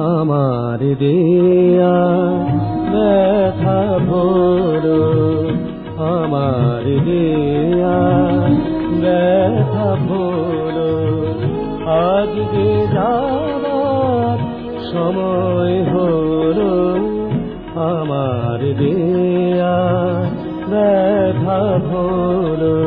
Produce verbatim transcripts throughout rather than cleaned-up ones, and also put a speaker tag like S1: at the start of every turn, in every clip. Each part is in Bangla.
S1: আমার দেয়া ব্যথা ভোলো, আমার দেয়া ব্যথা ভোলো, আজকে যাবার সময় হলো, আমার দেয়া ব্যথা ভোলো।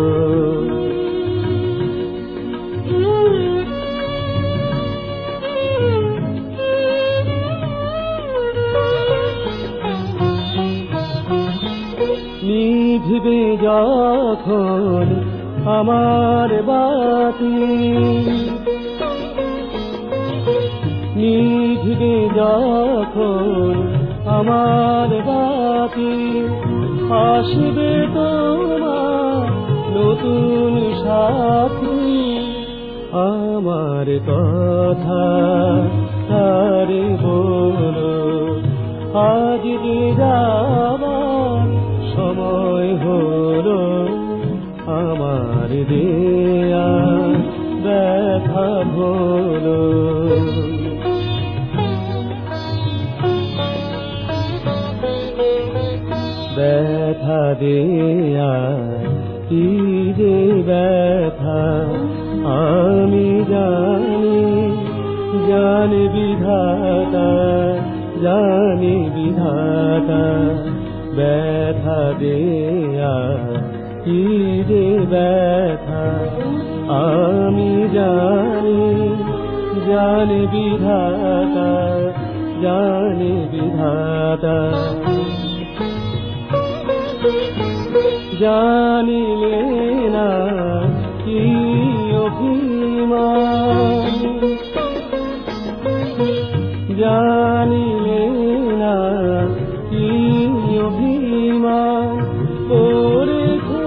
S1: নিভবে যখন আমার বাতি, নিভবে যখন আমার বাতি, আসবে তোমার নতুন সাথী, আমার কথা তারে বলো, আজ যে যাবার সময় হলো, আমার দেয়া ব্যথা ভোলো। ব্যথা দেয়া কি যে ব্যথা আমি জানি, জানি বিধাতা, জানি বিধাতা, ব্যথা দেয়া কি যে ব্যথা আমি জানি, জানি বিধাতা, জানি বিধাতা। জানিলে না কি অভিমান, জানিলে না কি অভিমান, করেছে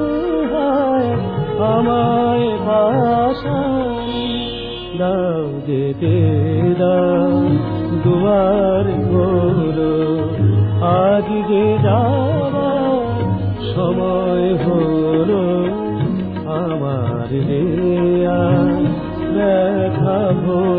S1: আমায় ভাষায়, দাও যেতে দাও দুয়ার খোলো, আজ যে যাবার সময় হলো, আমার দেয়া ব্যথা ভোলো।